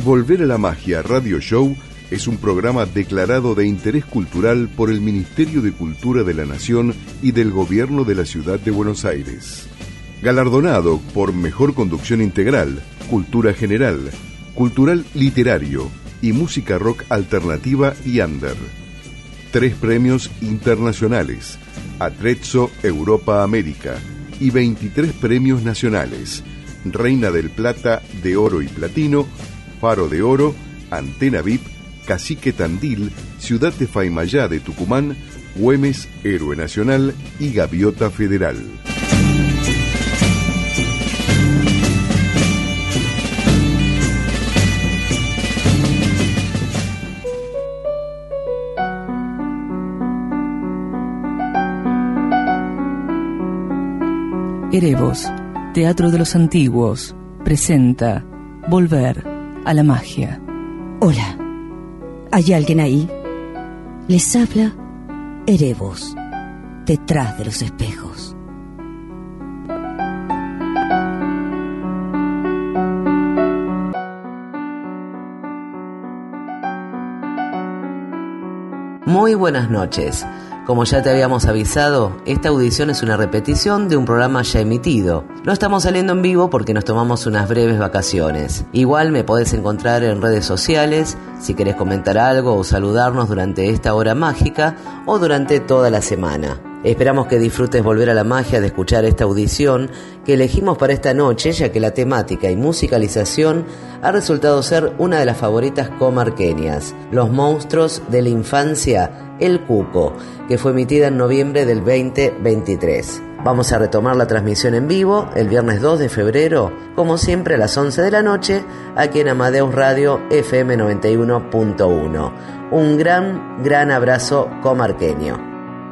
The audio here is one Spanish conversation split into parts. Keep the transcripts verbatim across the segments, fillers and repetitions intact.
Volver a la Magia Radio Show es un programa declarado de interés cultural por el Ministerio de Cultura de la Nación y del Gobierno de la Ciudad de Buenos Aires. Galardonado por Mejor Conducción Integral, Cultura General, Cultural Literario y Música Rock Alternativa y Under. Tres premios internacionales, Atrezzo Europa América, y veintitrés premios nacionales, Reina del Plata, de Oro y Platino, Faro de Oro, Antena V I P, Cacique Tandil, Ciudad de Faimayá de Tucumán, Güemes, Héroe Nacional y Gaviota Federal. Erevos, Teatro de los Antiguos, presenta Volver a la Magia. Hola, ¿hay alguien ahí? Les habla Erevos, detrás de los espejos. Muy buenas noches. Como ya te habíamos avisado, esta audición es una repetición de un programa ya emitido. No estamos saliendo en vivo porque nos tomamos unas breves vacaciones. Igual me podés encontrar en redes sociales si querés comentar algo o saludarnos durante esta hora mágica o durante toda la semana. Esperamos que disfrutes Volver a la Magia de escuchar esta audición que elegimos para esta noche, ya que la temática y musicalización ha resultado ser una de las favoritas comarqueñas, Los Monstruos de la Infancia, El Cuco, que fue emitida en noviembre del veinte veintitrés. Vamos a retomar la transmisión en vivo el viernes dos de febrero, como siempre a las once de la noche, aquí en Amadeus Radio F M noventa y uno punto uno. Un gran, gran abrazo comarqueño.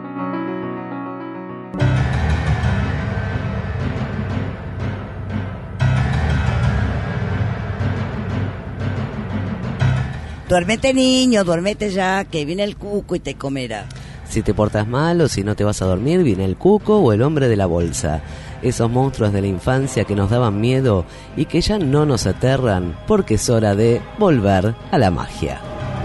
Duérmete, niño, duérmete ya, que viene el cuco y te comerá. Si te portas mal o si no te vas a dormir, viene el cuco o el hombre de la bolsa. Esos monstruos de la infancia que nos daban miedo y que ya no nos aterran, porque es hora de volver a la magia.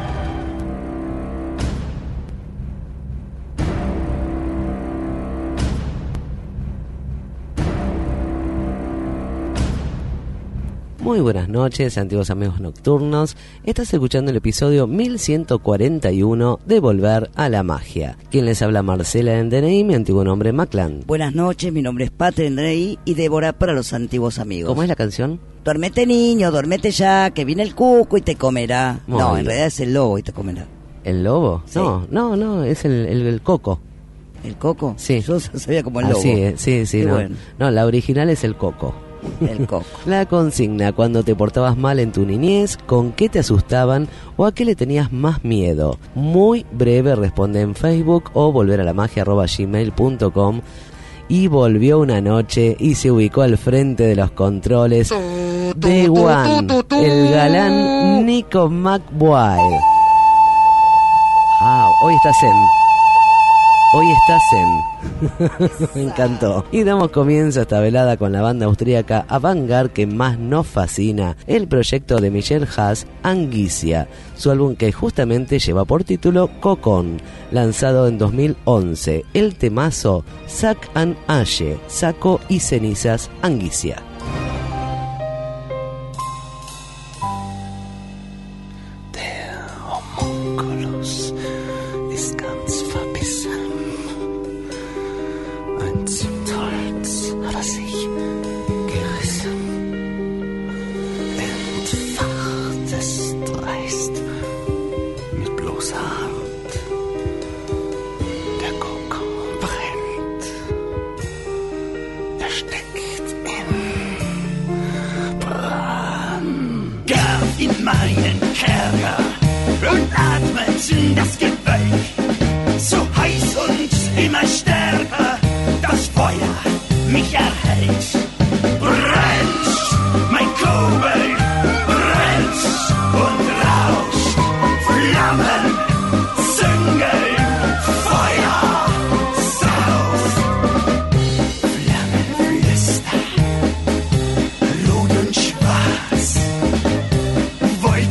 Muy buenas noches, antiguos amigos nocturnos. Estás escuchando el episodio mil ciento cuarenta y uno de Volver a la Magia. Quien les habla, Marcela Endeney, mi antiguo nombre Maclán. Buenas noches, mi nombre es Patria Endeney y Débora para los antiguos amigos. ¿Cómo es la canción? Duérmete, niño, duérmete ya, que viene el cuco y te comerá. Muy no, bien. En realidad es el lobo y te comerá. ¿El lobo? Sí. No, no, no, es el, el, el coco. ¿El coco? Sí. Yo sabía como el Ah, lobo. sí, sí, sí. Qué No. bueno. no, la original es el coco. El coco. La consigna: cuando te portabas mal en tu niñez, ¿con qué te asustaban o a qué le tenías más miedo? Muy breve, responde en Facebook o volveralamagia arroba gmail punto com. Y volvió una noche y se ubicó al frente de los controles The One, el galán Nico McBride. Ah, hoy está zen. Hoy está zen. Me encantó. Y damos comienzo a esta velada con la banda austríaca Avantgarde que más nos fascina, el proyecto de Michelle Haas, Anguisia, su álbum que justamente lleva por título Cocón, lanzado en dos mil once. El temazo Sac and Ashe, saco y cenizas, Anguisia. Wollt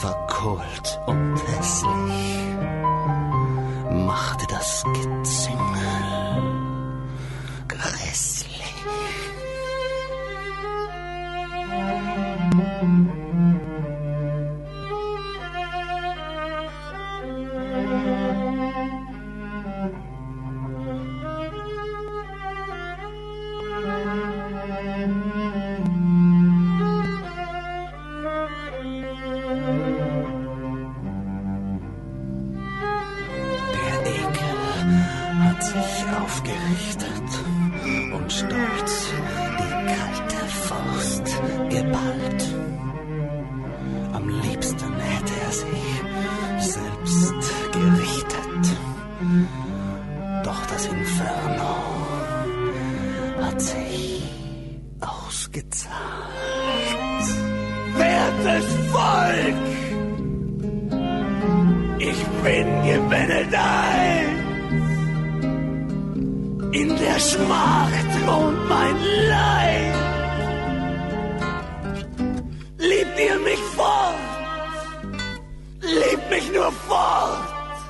verkohlt und hässlich machte das Gezüngel grässlich. Aufgerichtet und stolz die kalte Faust geballt. Am liebsten hätte er sich selbst gerichtet, doch das Inferno hat sich ausgezahlt. Wertes Volk, ich bin gebenedeit. In der Schmach thront mein Leid. Liebt ihr mich fort? Liebt mich nur fort.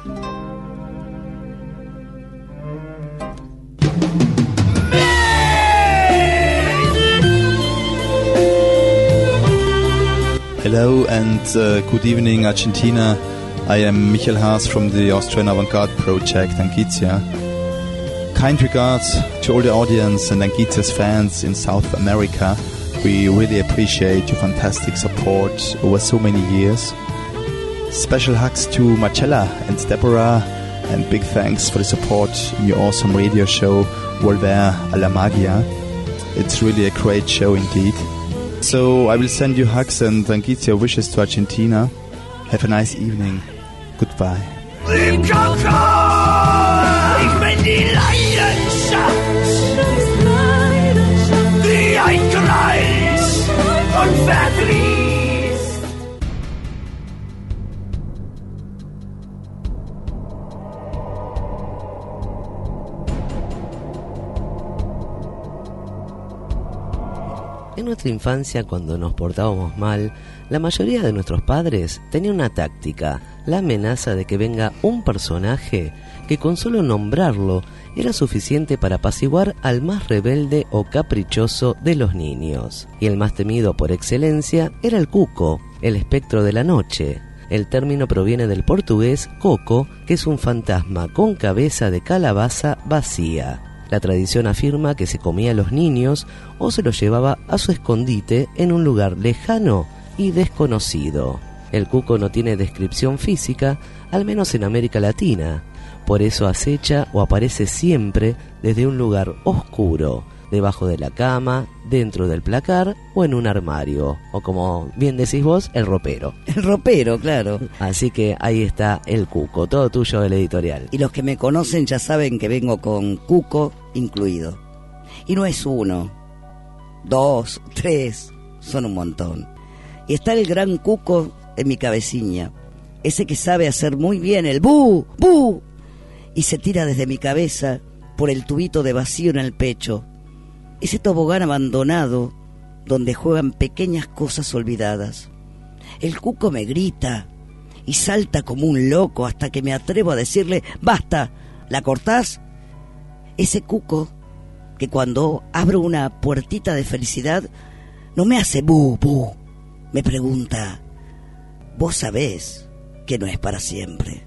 Hello and uh, good evening, Argentina. I am Michael Haas from the Austrian Avantgarde project Angitia. Kind regards to all the audience and Angitia's fans in South America. We really appreciate your fantastic support over so many years. Special hugs to Marcella and Deborah, and big thanks for the support in your awesome radio show Volver a la Magia. It's really a great show indeed. So I will send you hugs and Angitia wishes to Argentina. Have a nice evening. Goodbye. Ich bin die Leidenschaft, die ein Kreis und verdrießt. En nuestra infancia, cuando nos portábamos mal, la mayoría de nuestros padres tenía una táctica, la amenaza de que venga un personaje que con solo nombrarlo era suficiente para apaciguar al más rebelde o caprichoso de los niños. Y el más temido por excelencia era el cuco, el espectro de la noche. El término proviene del portugués coco, que es un fantasma con cabeza de calabaza vacía. La tradición afirma que se comía a los niños o se los llevaba a su escondite en un lugar lejano y desconocido. El cuco no tiene descripción física, al menos en América Latina. Por eso acecha o aparece siempre desde un lugar oscuro, debajo de la cama, dentro del placar o en un armario. O como bien decís vos, el ropero. El ropero, claro. Así que ahí está el cuco, todo tuyo del editorial. Y los que me conocen ya saben que vengo con cuco incluido. Y no es uno, dos, tres, son un montón. Y está el gran cuco en mi cabecilla, ese que sabe hacer muy bien el bu, bu, y se tira desde mi cabeza por el tubito de vacío en el pecho, ese tobogán abandonado donde juegan pequeñas cosas olvidadas. El cuco me grita y salta como un loco hasta que me atrevo a decirle: ¡basta! ¿La cortás? Ese cuco que cuando abro una puertita de felicidad no me hace bu, bu, me pregunta: ¿vos sabés que no es para siempre?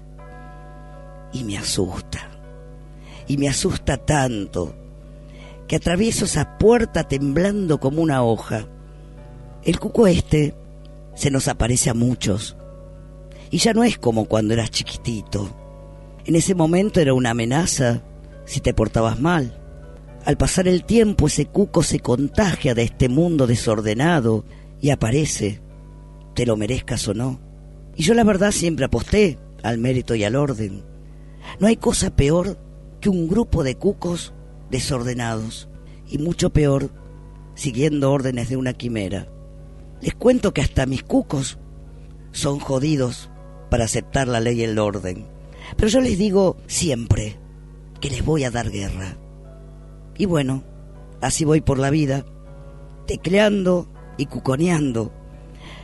Y me asusta, y me asusta tanto que atravieso esa puerta temblando como una hoja. El cuco este se nos aparece a muchos, y ya no es como cuando eras chiquitito. En ese momento era una amenaza si te portabas mal. Al pasar el tiempo, ese cuco se contagia de este mundo desordenado y aparece, te lo merezcas o no. Y yo la verdad siempre aposté al mérito y al orden. No hay cosa peor que un grupo de cucos desordenados, y mucho peor siguiendo órdenes de una quimera. Les cuento que hasta mis cucos son jodidos para aceptar la ley y el orden, pero yo les digo siempre que les voy a dar guerra. Y bueno, así voy por la vida, tecleando y cuconeando.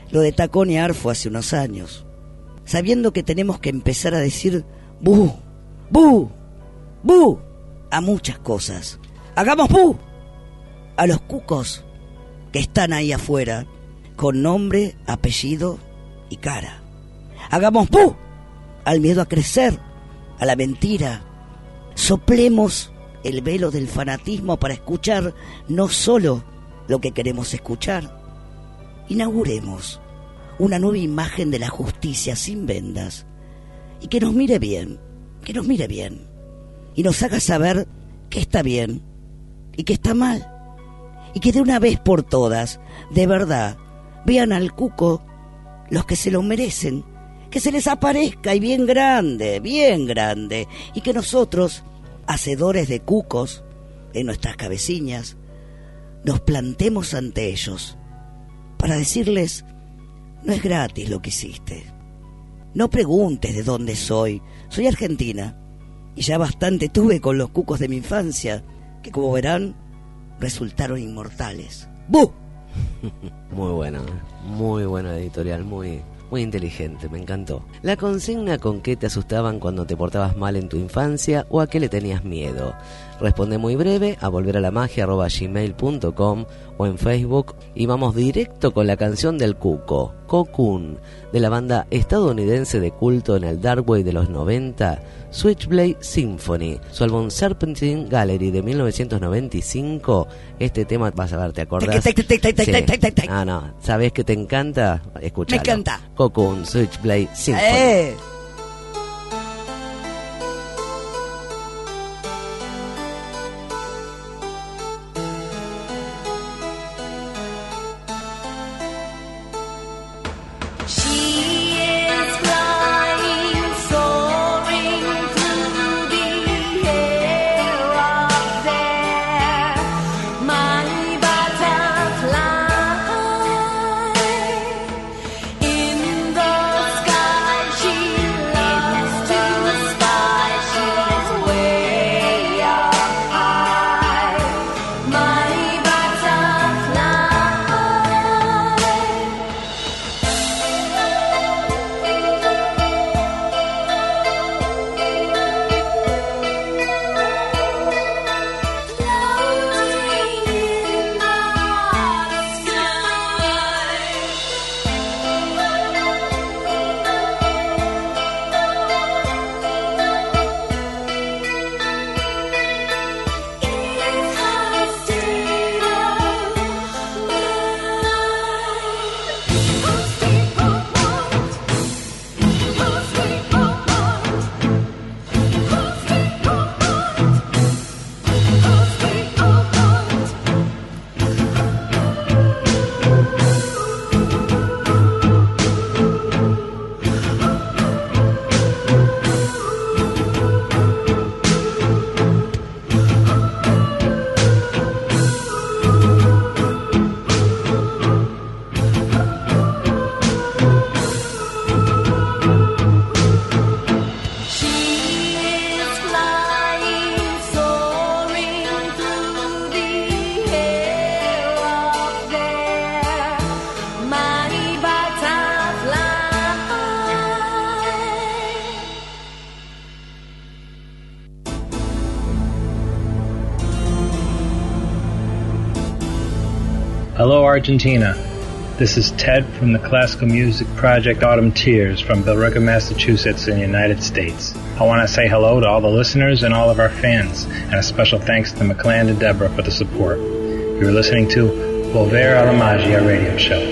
Lo de taconear fue hace unos años, sabiendo que tenemos que empezar a decir ¡bu! ¡bu! ¡bu! A muchas cosas. ¡Hagamos ¡bu! A los cucos que están ahí afuera, con nombre, apellido y cara. ¡Hagamos ¡bu! Al miedo a crecer, a la mentira. Soplemos el velo del fanatismo para escuchar no solo lo que queremos escuchar. Inauguremos una nueva imagen de la justicia sin vendas y que nos mire bien, que nos mire bien y nos haga saber que está bien y que está mal y que de una vez por todas, de verdad, vean al cuco los que se lo merecen, que se les aparezca y bien grande, bien grande, y que nosotros, hacedores de cucos en nuestras cabeciñas, nos plantemos ante ellos para decirles: no es gratis lo que hiciste, no preguntes de dónde soy, soy argentina y ya bastante tuve con los cucos de mi infancia, que como verán resultaron inmortales. ¡Bu! Muy bueno, muy buena editorial, muy... Muy inteligente, me encantó. La consigna: ¿con qué te asustaban cuando te portabas mal en tu infancia o a qué le tenías miedo? Responde muy breve a volveralamagia arroba gmail punto com o en Facebook y vamos directo con la canción del cuco, Cocoon, de la banda estadounidense de culto en el dark wave de los noventa, Switchblade Symphony, su álbum Serpentine Gallery de mil novecientos noventa y cinco. Este tema vas a ver, ¿te acordás? Sí. Ah, no, ¿sabés que te encanta? Escuchalo. Me encanta. Cocoon, Switchblade Symphony. ¡Eh! Hello, Argentina. This is Ted from the classical music project Autumn Tears from Billerica, Massachusetts in the United States. I want to say hello to all the listeners and all of our fans, and a special thanks to McCland and Deborah for the support. You're listening to Volver a la Magia radio show.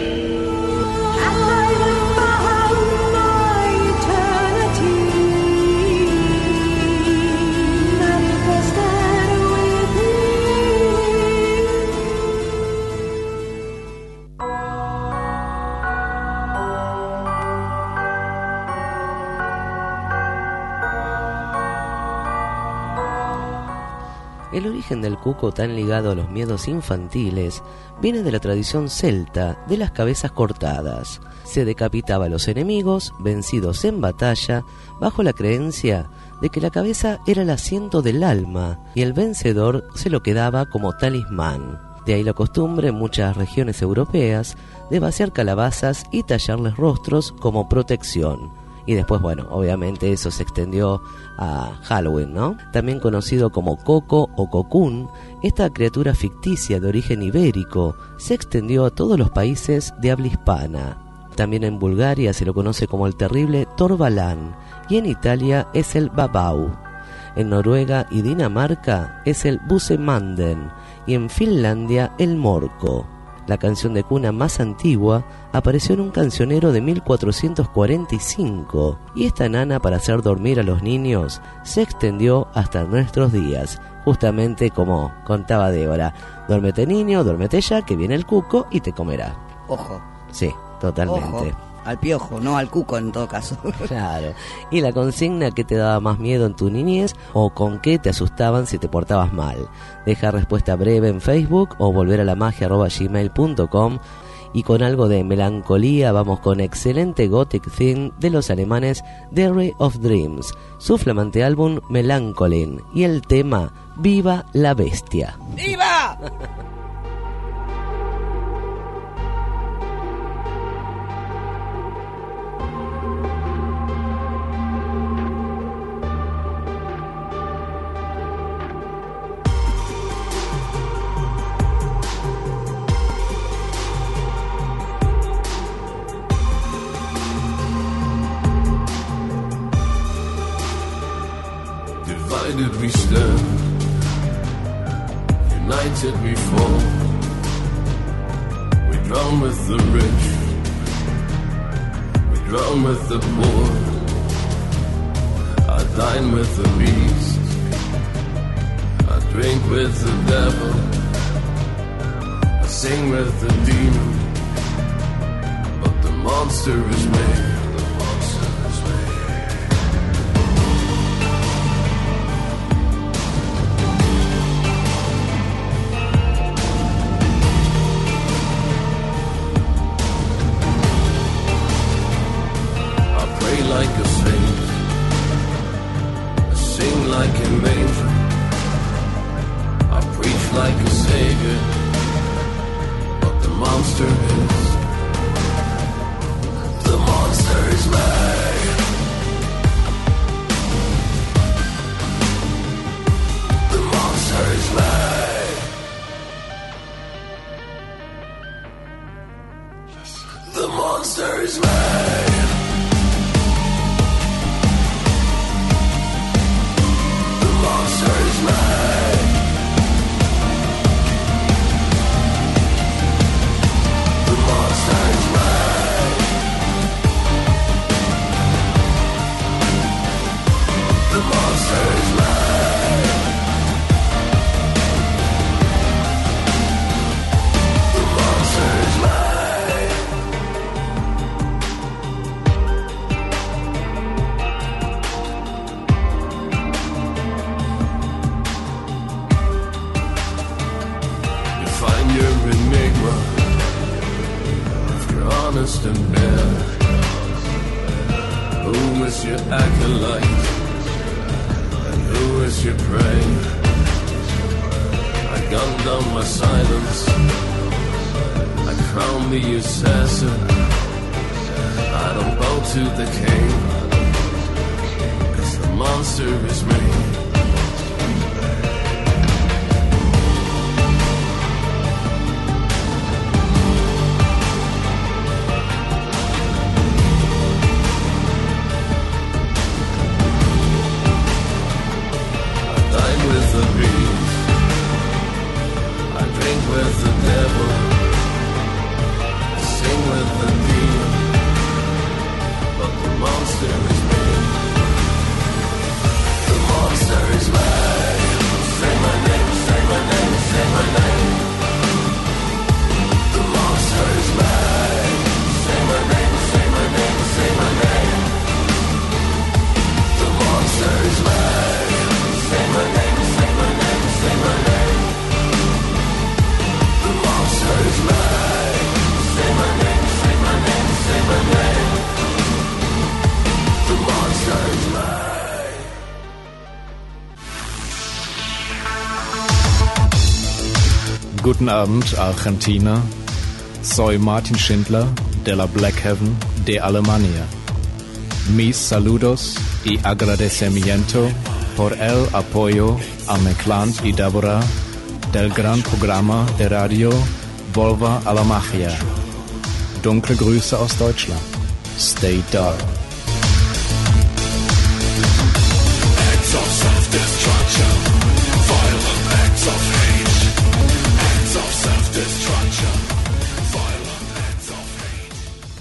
El origen del cuco, tan ligado a los miedos infantiles, viene de la tradición celta de las cabezas cortadas. Se decapitaba a los enemigos vencidos en batalla bajo la creencia de que la cabeza era el asiento del alma y el vencedor se lo quedaba como talismán. De ahí la costumbre en muchas regiones europeas de vaciar calabazas y tallarles rostros como protección. Y después, bueno, obviamente eso se extendió a Halloween, ¿no? También conocido como Coco o Cocún, esta criatura ficticia de origen ibérico se extendió a todos los países de habla hispana. También en Bulgaria se lo conoce como el terrible Torbalán y en Italia es el Babau. En Noruega y Dinamarca es el Busemanden y en Finlandia el Morco. La canción de cuna más antigua apareció en un cancionero de mil cuatrocientos cuarenta y cinco y esta nana para hacer dormir a los niños se extendió hasta nuestros días, justamente como contaba Débora. Duérmete niño, duérmete ya, que viene el cuco y te comerá. Ojo. Sí, totalmente. Ojo. Al piojo, no al cuco en todo caso. Claro. ¿Y la consigna que te daba más miedo en tu niñez o con qué te asustaban si te portabas mal? Deja respuesta breve en Facebook o volver a la magia arroba gmail punto com. Y con algo de melancolía vamos con excelente Gothic Theme de los alemanes Diary of Dreams, su flamante álbum Melancholin y el tema Viva la Bestia. ¡Viva! Divided we stand, united we fall. We drown with the rich, we drown with the poor. I dine with the beast, I drink with the devil, I sing with the demon, but the monster is me. Like a saint, I sing like an angel, I preach like a savior, but the monster is, the monster is me. The monster is me. The monster is me. And bare. Who is your acolyte and who is your prey? I gun down my silence, I crown the assassin, I don't bow to the king, 'cause the monster is me. With the beast, I drink with the devil, I sing with the demon, but the monster is me. The monster Guten Abend, Argentina. Soy Martin Schindler, de la Black Heaven, de Alemania. Mis saludos y agradecimiento por el apoyo a Mekland y Deborah del gran programa de radio Volva a la Magia. Dunkle Grüße aus Deutschland. Stay dark. Acts of self-destruction, violent acts of hate. Acts of self-destruction, violent acts of hate.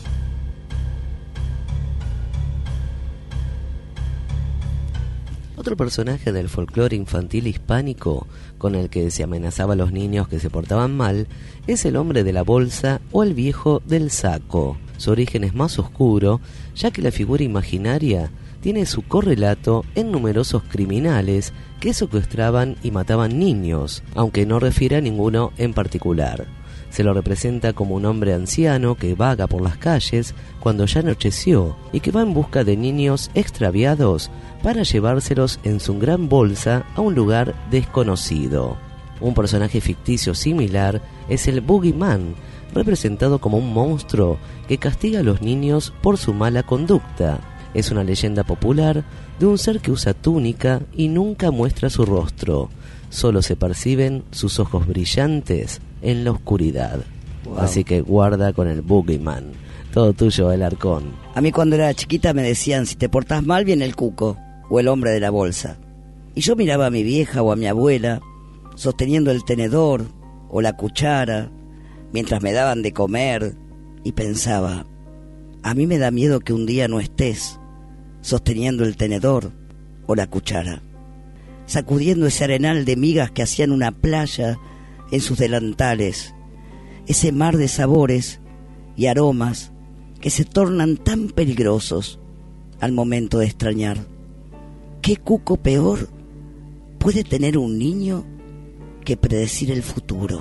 Otro personaje del folclore infantil hispánico con el que se amenazaba a los niños que se portaban mal es el hombre de la bolsa o el viejo del saco. Su origen es más oscuro, ya que la figura imaginaria tiene su correlato en numerosos criminales que secuestraban y mataban niños, aunque no refiere a ninguno en particular. Se lo representa como un hombre anciano que vaga por las calles cuando ya anocheció y que va en busca de niños extraviados para llevárselos en su gran bolsa a un lugar desconocido. Un personaje ficticio similar es el Boogeyman, representado como un monstruo que castiga a los niños por su mala conducta. Es una leyenda popular de un ser que usa túnica y nunca muestra su rostro. Solo se perciben sus ojos brillantes en la oscuridad. Wow. Así que guarda con el Boogeyman. Todo tuyo, Alarcón. A mí cuando era chiquita me decían, si te portás mal viene el cuco o el hombre de la bolsa. Y yo miraba a mi vieja o a mi abuela sosteniendo el tenedor o la cuchara mientras me daban de comer y pensaba, a mí me da miedo que un día no estés sosteniendo el tenedor o la cuchara, sacudiendo ese arenal de migas que hacían una playa en sus delantales, ese mar de sabores y aromas que se tornan tan peligrosos al momento de extrañar. ¿Qué cuco peor puede tener un niño que predecir el futuro?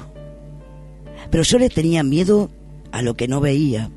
Pero yo le tenía miedo a lo que no veía.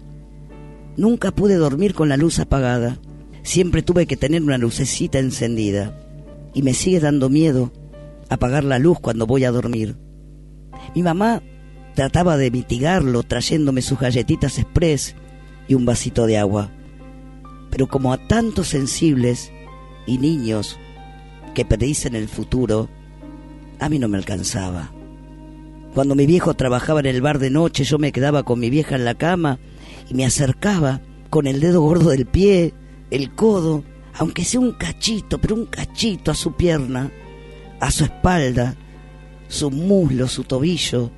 Nunca pude dormir con la luz apagada. Siempre tuve que tener una lucecita encendida. Y me sigue dando miedo apagar la luz cuando voy a dormir. Mi mamá trataba de mitigarlo trayéndome sus galletitas express y un vasito de agua. Pero como a tantos sensibles y niños que predicen el futuro, a mí no me alcanzaba. Cuando mi viejo trabajaba en el bar de noche, yo me quedaba con mi vieja en la cama y me acercaba con el dedo gordo del pie, el codo, aunque sea un cachito, pero un cachito a su pierna, a su espalda, su muslo, su tobillo,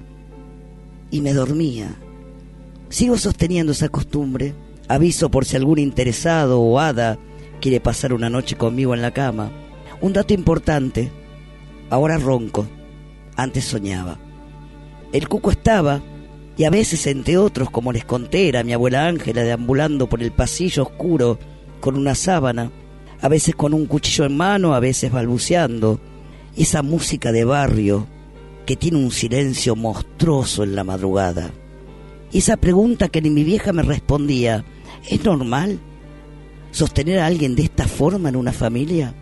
y me dormía. Sigo sosteniendo esa costumbre. Aviso por si algún interesado o hada quiere pasar una noche conmigo en la cama. Un dato importante, ahora ronco, antes soñaba. El cuco estaba, y a veces entre otros, como les conté, era mi abuela Ángela deambulando por el pasillo oscuro con una sábana, a veces con un cuchillo en mano, a veces balbuceando. Esa música de barrio que tiene un silencio monstruoso en la madrugada. Y esa pregunta que ni mi vieja me respondía, ¿es normal sostener a alguien de esta forma en una familia?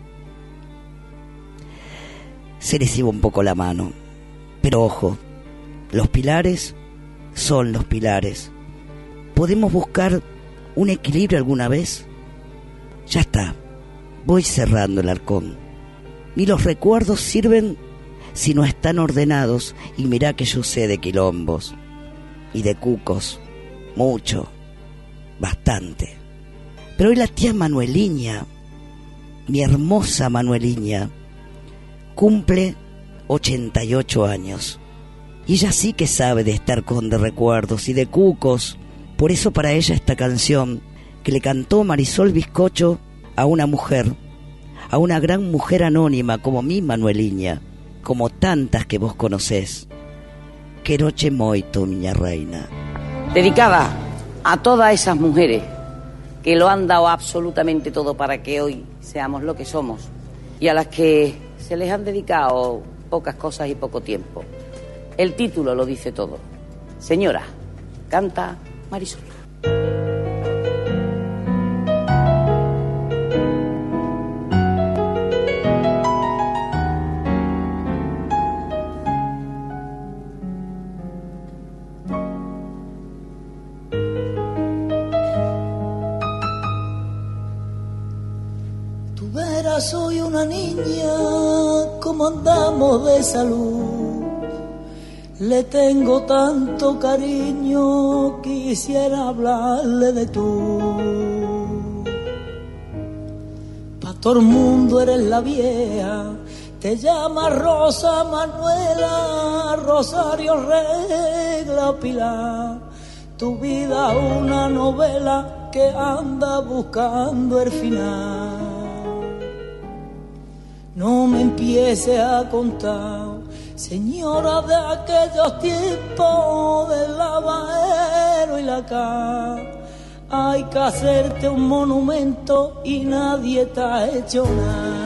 Se les iba un poco la mano. Pero ojo, los pilares son los pilares. ¿Podemos buscar un equilibrio alguna vez? Ya está, voy cerrando el arcón. Ni los recuerdos sirven si no están ordenados, y mirá que yo sé de quilombos y de cucos, mucho, bastante. Pero hoy la tía Manueliña, mi hermosa Manueliña, cumple ochenta y ocho años. Y ella sí que sabe de estar con de recuerdos y de cucos. Por eso para ella esta canción que le cantó Marisol Bizcocho a una mujer, a una gran mujer anónima como mi Manueliña, como tantas que vos conocés. Queroche moito, miña reina. Dedicada a todas esas mujeres que lo han dado absolutamente todo para que hoy seamos lo que somos, y a las que se les han dedicado pocas cosas y poco tiempo. El título lo dice todo. Señora, canta Marisol. Tú verás, soy una niña, como andamos de salud. Le tengo tanto cariño, quisiera hablarle de tú. Pa' todo el mundo eres la vieja, te llama Rosa Manuela, Rosario Regla Pilar. Tu vida una novela que anda buscando el final. No me empiece a contar, señora, de aquellos tiempos del lavadero y la ca. Hay que hacerte un monumento y nadie te ha hecho nada.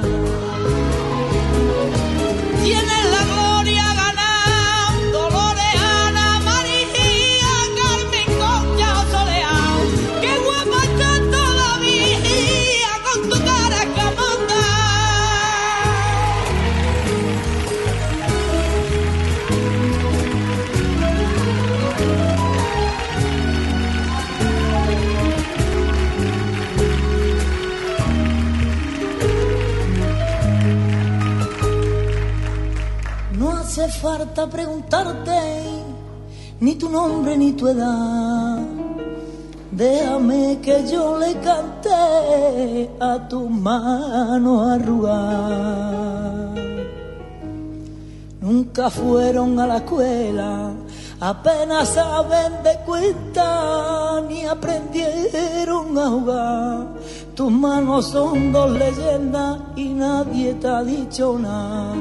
Tienes la gloria ganada, Dolores, Ana, María, Carmen, Concha, Soleá. Qué guapa estás todavía con tu cara escamonda. No hace falta preguntarte ni tu nombre ni tu edad. Déjame que yo le cante a tus manos arrugadas. Nunca fueron a la escuela, apenas saben de cuenta, ni aprendieron a jugar. Tus manos son dos leyendas y nadie te ha dicho nada.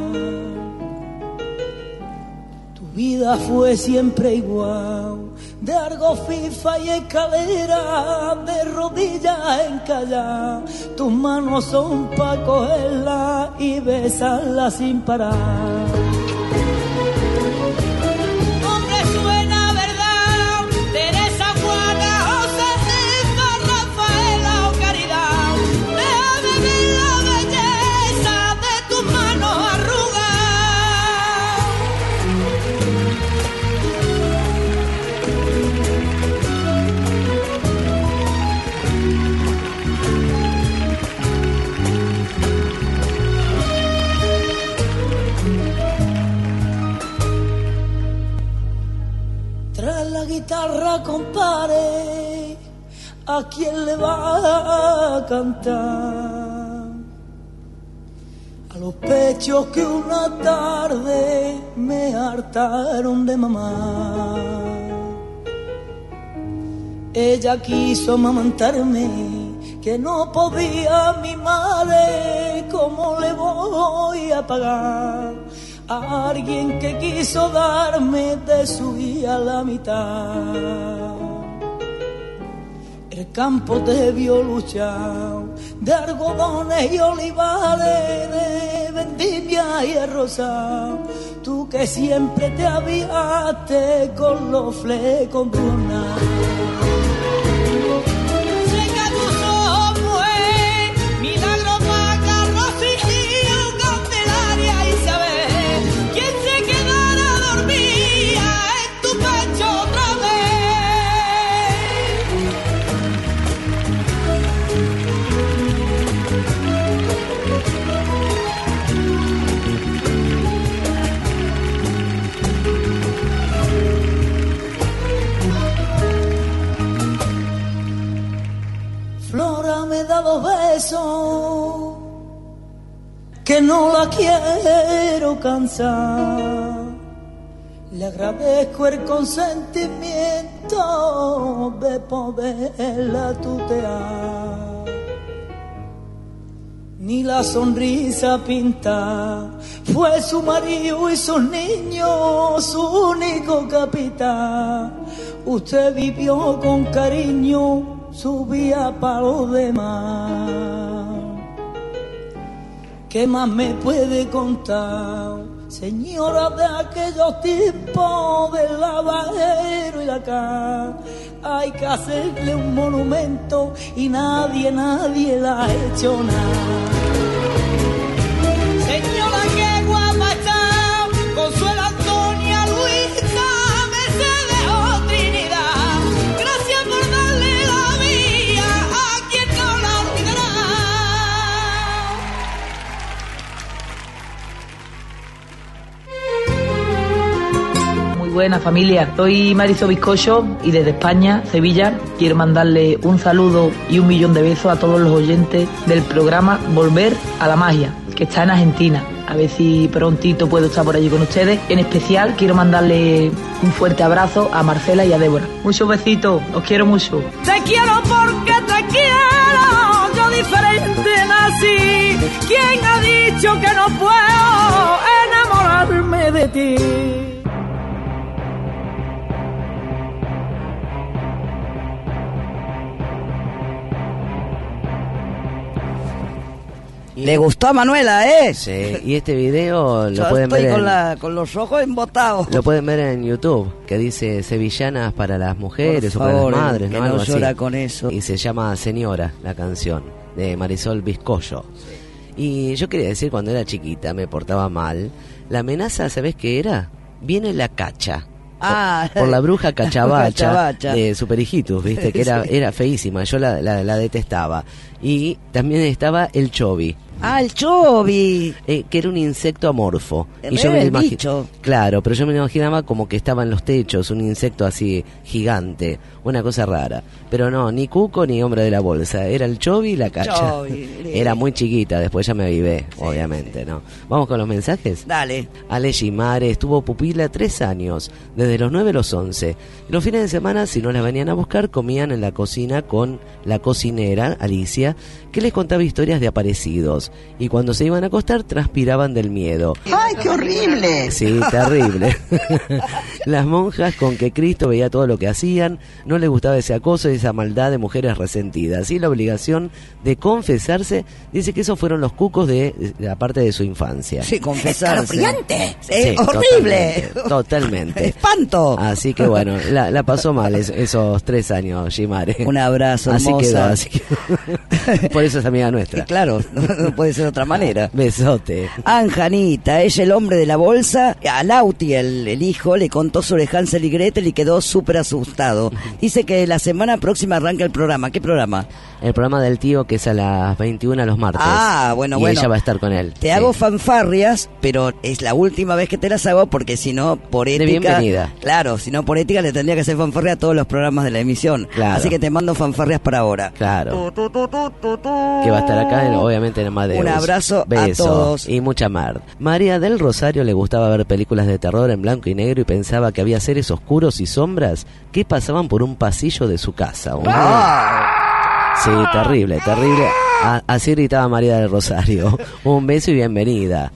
Vida fue siempre igual, de argo, fifa y escalera, de rodillas encallar. Tus manos son pa' cogerla y besarla sin parar. Hombre, suena verdad, Teresa, Juana, Josefa, Rafaela o Caridad. Déjame ver la belleza de tus manos arrugadas. La guitarra, compare, ¿a quién le va a cantar? A los pechos que una tarde me hartaron de mamá. Ella quiso amamantarme, que no podía mi madre, ¿cómo le voy a pagar a alguien que quiso darme de su hija la mitad? El campo te vio luchar de algodones y olivares, de vendimia y el rosal. Tú que siempre te aviaste con los flecos de una. Dos besos que no la quiero cansar. Le agradezco el consentimiento de poderla tutear. Ni la sonrisa pinta, fue su marido y sus niños su único capitán. Usted vivió con cariño su vida para los demás. ¿Qué más me puede contar, señora, de aquellos tiempos del lavadero y la ca? Hay que hacerle un monumento y nadie, nadie le ha hecho nada. Señora, qué guapa está, Consuelo, Antonia, Luisa, Mercedes o Trinidad. Gracias por darle la vida a quien no la olvidará. Buenas, familia. Soy Marisol Bizcocho y desde España, Sevilla, quiero mandarle un saludo y un millón de besos a todos los oyentes del programa Volver a la Magia, que está en Argentina. A ver si prontito puedo estar por allí con ustedes. En especial quiero mandarle un fuerte abrazo a Marcela y a Débora. Muchos besitos, os quiero mucho. Te quiero porque te quiero, yo diferente nací. ¿Quién ha dicho que no puedo enamorarme de ti? Le gustó a Manuela, ¿eh? Sí, y este video lo Yo pueden estoy ver con, en, la, con los ojos embotados. lo pueden ver en YouTube, que dice Sevillanas para las mujeres Por o para favor, las madres, que ¿no? no Algo llora así. con eso. Y se llama Señora, la canción, de Marisol Bizcocho. Y yo quería decir, cuando era chiquita, me portaba mal. La amenaza, ¿sabés qué era? Viene la cacha. Ah, Por la bruja Cachabacha, Cachabacha. de Super Hijitus, viste, que era, Sí. era feísima, yo la, la, la detestaba. Y también estaba el chovi. Ah, el chovi. Eh, que era un insecto amorfo. El Y yo me el lo imagi- bicho. Claro, pero yo me lo imaginaba como que estaba en los techos, un insecto así gigante, una cosa rara. Pero no, ni cuco ni hombre de la bolsa, era el chovi y la cacha. Chovi. Era muy chiquita, después ya me avivé, obviamente, ¿no? Vamos con los mensajes. Dale. Ale Gimare estuvo pupila tres años, desde los nueve a los once. Los fines de semana, si no la venían a buscar, comían en la cocina con la cocinera, Alicia, que les contaba historias de aparecidos. Y cuando se iban a acostar, transpiraban del miedo. ¡Ay, qué horrible! Sí, terrible. Las monjas, con que Cristo veía todo lo que hacían, no les gustaba ese acoso y esa maldad de mujeres resentidas. Y la obligación de confesarse, dice que esos fueron los cucos de, de la parte de su infancia. Sí, confesarse. ¡Escalofriante! ¡Es horrible! Totalmente. totalmente. ¡Espanto! Así que bueno, la, la pasó mal es- esos tres años, Gimare. Un abrazo, Así hermosa. quedó, así que... Por eso es amiga nuestra. Sí, claro, no, no puede ser de otra manera. Besote. Anjanita, ella el hombre de la bolsa, a Lauti, el, el hijo, le contó sobre Hansel y Gretel y quedó súper asustado. Dice que la semana próxima arranca el programa. ¿Qué programa? El programa del tío, que es a las veintiuna los martes. Ah, bueno, y bueno. ella va a estar con él. Te Sí. hago fanfarrias, pero es la última vez que te las hago porque si no, por De ética... bienvenida. Claro, si no por ética le tendría que hacer fanfarria a todos los programas de la emisión. Claro. Así que te mando fanfarrias para ahora. Claro. Que va a estar acá, en- obviamente, en Amadeus. Un abrazo a Beso todos. Y mucha mar. María del Rosario le gustaba ver películas de terror en blanco y negro y pensaba que había seres oscuros y sombras que pasaban por un pasillo de su casa. Un- Sí, terrible, terrible. A- así gritaba María del Rosario. Un beso y bienvenida.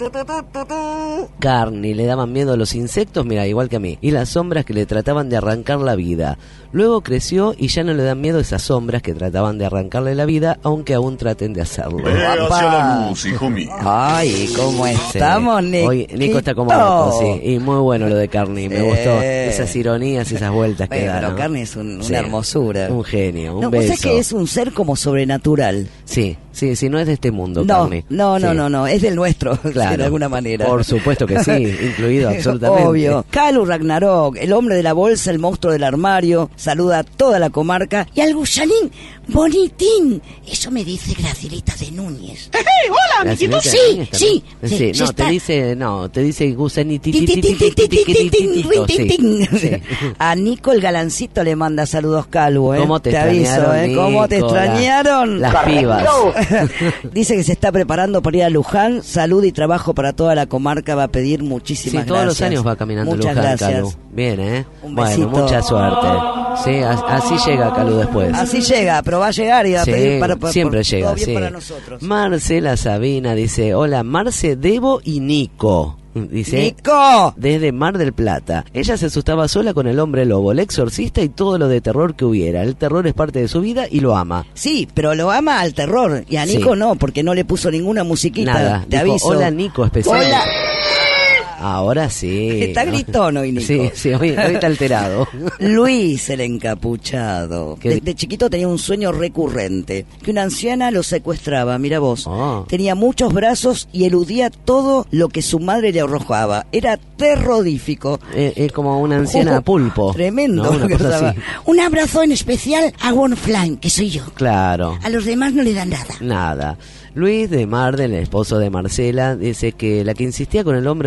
Carney, le daban miedo a los insectos, mira, igual que a mí, y las sombras que le trataban de arrancar la vida. Luego creció y ya no le dan miedo esas sombras que trataban de arrancarle la vida, aunque aún traten de hacerlo. Ve hacia la luz, hijo mío. Ay, ¿cómo Sí. estamos, Nico? Hoy Nico está como loco, sí. Y muy bueno lo de Carney, me Sí. gustó. Esas ironías y esas vueltas que Bueno, da, pero ¿no? Carney es un- una Sí. hermosura. Un genio, un No, beso. ¿vos sabés que es un ser como sobrenatural? Sí, sí, sí, no es de este mundo, No, Carney. no, no, Sí. no, no, es del nuestro, Claro. de alguna manera. Por supuesto que sí, incluido absolutamente. Obvio. Calu Ragnarok, el hombre de la bolsa, el monstruo del armario, saluda a toda la comarca. Y al gusanín, bonitín. Eso me dice Gracilita de Núñez. ¡Hey, hey! ¡Hola, ¿La amiguito! señorita Sí, Núñez sí, también? sí, Sí, no, se te está- dice, no, te dice gusaniti. Tin, tin, tin, tin, tin, tin, tin, tin, tin, tin. Sí. A Nico el galancito le manda saludos Calu, ¿eh? ¿Cómo te aviso, extrañaron, ¿eh? ¿Cómo te Nico? extrañaron? Las pibas. Dice que se está preparando para ir a Luján. Salud y trabajo para toda la comarca. Va a pedir Sí, muchísimas todos gracias. los años va caminando Muchas Luján, gracias. Calu. Bien, ¿eh? Un Bueno, besito. mucha suerte. Sí, as- así llega Calu después. Así llega, pero va a llegar y va a Sí, pedir para, para- siempre por- llega, todo bien sí. para nosotros. Marcela Sabina dice, hola, Marce, Debo y Nico. Dice, ¡Nico! desde Mar del Plata. Ella se asustaba sola con el hombre lobo, el exorcista y todo lo de terror que hubiera. El terror es parte de su vida y lo ama. Sí, pero lo ama al terror. Y a Nico Sí. no, porque no le puso ninguna musiquita. Nada. Te Dijo, aviso. hola, Nico, especial. Hola. Ahora sí. Está gritón hoy, Nico. Sí, sí, hoy, hoy está alterado. Luis el encapuchado. ¿Qué? Desde chiquito tenía un sueño recurrente, que una anciana lo secuestraba, mira vos. Oh. Tenía muchos brazos y eludía todo lo que su madre le arrojaba. Era terrorífico. Es, es como una anciana Oh, pulpo. tremendo ¿no? Una lo que cosa pasaba. así. Un abrazo en especial a One Flame, que soy yo. Claro. A los demás no le dan nada. Nada. Luis de Marden, el esposo de Marcela, dice que la que insistía con el hombre de la bolsa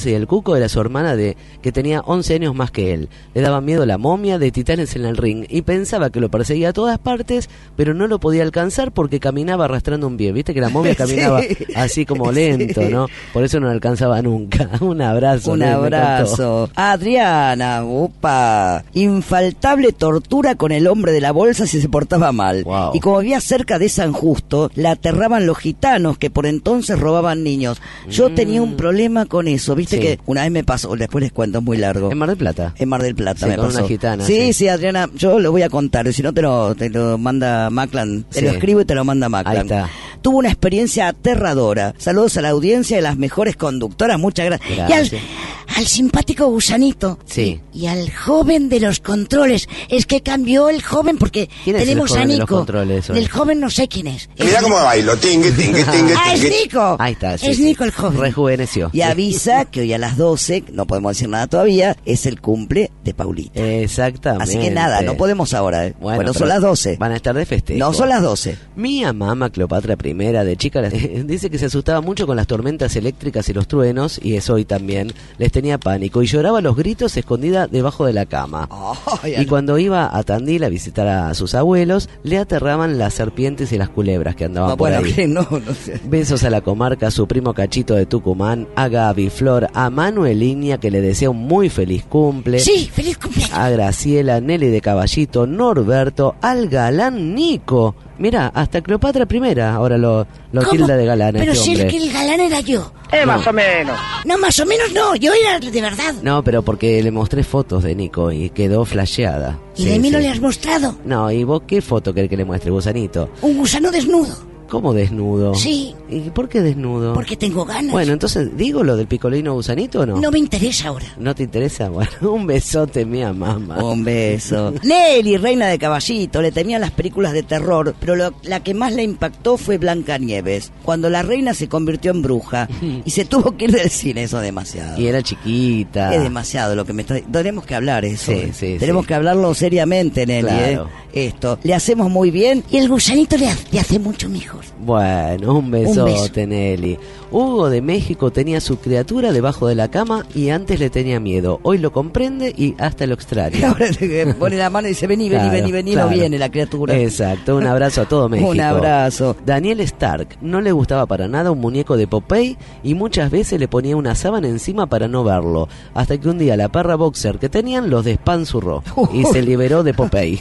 bolsa y el cuco era su hermana de que tenía once años más que él. Le daba miedo la momia de Titanes en el ring y pensaba que lo perseguía a todas partes, pero no lo podía alcanzar porque caminaba arrastrando un pie. Viste que la momia caminaba sí. así como lento, sí. ¿no? Por eso no lo alcanzaba nunca. Un abrazo. Un abrazo. Adriana, upa. Infaltable tortura con el hombre de la bolsa si se portaba mal. Wow. Y como vivía cerca de San Justo, la aterraban los gitanos que por entonces robaban niños. Yo mm. tenía un problema con eso. Viste sí. que una vez me pasó, después les cuento, es muy largo. ¿En Mar del Plata? En Mar del Plata sí, me con pasó. Una gitana. Sí, sí, sí, Adriana, yo lo voy a contar. Si no te lo, te lo manda Maclan. Te sí. lo escribo y te lo manda Maclan. Ahí está. Tuvo una experiencia aterradora. Saludos a la audiencia de las mejores conductoras. Muchas gracias. gracias. Y al, al simpático gusanito. Sí. Y, y al joven de los controles. Es que cambió el joven porque tenemos a Nico. El joven no sé quién es. Mira cómo bailo. Tingue, tingue, tingue, ah, es Nico. Ahí está. Sí, es sí. Nico el joven. Rejuveneció. Y avisa que hoy a las doce, no podemos decir nada todavía, es el cumple de Paulita. Exactamente. Así que nada, no podemos ahora. ¿eh? Bueno, bueno son las doce. Van a estar de festejo. No son las doce. Mi mamá, Cleopatra primera, de chica, dice que se asustaba mucho con las tormentas eléctricas y los truenos, y eso hoy también, les tenía pánico y lloraba a los gritos escondida debajo de la cama. Oh, y cuando iba a Tandil a visitar a sus abuelos, le aterraban las serpientes y las culebras que andaban no, por bueno, ahí. Que no, no sé. Besos a la comarca, a su primo Cachito de Tucumán, a Gaby Flor, a Manuel Iña, que le desea un muy feliz cumple. Sí, feliz cumpleaños. A Graciela, Nelly de Caballito, Norberto, al galán Nico. Mira, hasta Cleopatra primera ahora lo, lo tilda de galán. Pero este si hombre. el que el galán era yo. Eh, no. más o menos. No, más o menos no, yo era de verdad. No, pero porque le mostré fotos de Nico y quedó flasheada. ¿Y sí, de mí sí. no le has mostrado? No, ¿y vos qué foto querés que le muestre, gusanito? Un gusano desnudo. ¿Cómo desnudo? Sí. ¿Y por qué desnudo? Porque tengo ganas. Bueno, entonces, ¿digo lo del picolino gusanito o no? No me interesa ahora. ¿No te interesa? Bueno, un besote, mía mamá. Un beso. Nelly, reina de Caballito, le temían las películas de terror, pero lo, la que más le impactó fue Blancanieves, cuando la reina se convirtió en bruja y se tuvo que ir del cine. Eso es demasiado. Y era chiquita. Es demasiado lo que me está... Tenemos que hablar eso. Sí, eh. sí, Tenemos sí. que hablarlo seriamente, Nelly. Claro. Eh. Esto. Le hacemos muy bien. Y el gusanito le hace, le hace mucho mejor. Bueno, un besote, un beso. Nelly. Hugo de México tenía su criatura debajo de la cama y antes le tenía miedo. Hoy lo comprende y hasta lo extraña. Ahora le pone la mano y dice, vení, vení, Claro, vení, vení, claro. no viene la criatura. Exacto, un abrazo a todo México. Un abrazo. Daniel Stark no le gustaba para nada un muñeco de Popeye y muchas veces le ponía una sábana encima para no verlo. Hasta que un día la perra boxer que tenían los despanzurró y se liberó de Popeye.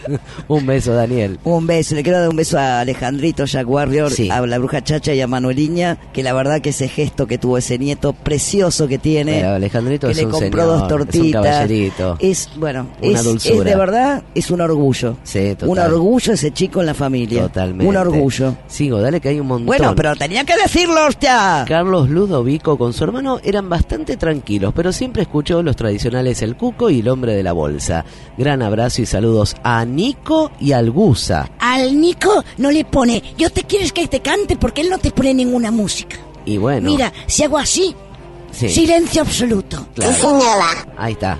Un beso, Daniel. Un beso, le quiero dar un beso a Alejandrito Jack Warrior, Sí. a la bruja Chacha y a Manueliña, que la verdad que ese gesto que tuvo ese nieto precioso que tiene, Pero Alejandrito que es le un compró señor, dos tortitas, es un caballerito. es, bueno, Una es, dulzura. es de verdad, es un orgullo. Sí, total. Un orgullo ese chico en la familia. Totalmente. Un orgullo. Sigo, dale que hay un montón. Bueno, pero tenía que decirlo, hostia. Carlos Ludovico con su hermano eran bastante tranquilos, pero siempre escuchó los tradicionales El Cuco y El Hombre de la Bolsa. Gran abrazo y saludos a Nico y al Gusa. Al Nico no le pone, yo te quieres que te cante porque él no te pone ninguna música. Y bueno. Mira, si hago así, sí. Silencio absoluto. Claro. Sí, señora. Ahí está.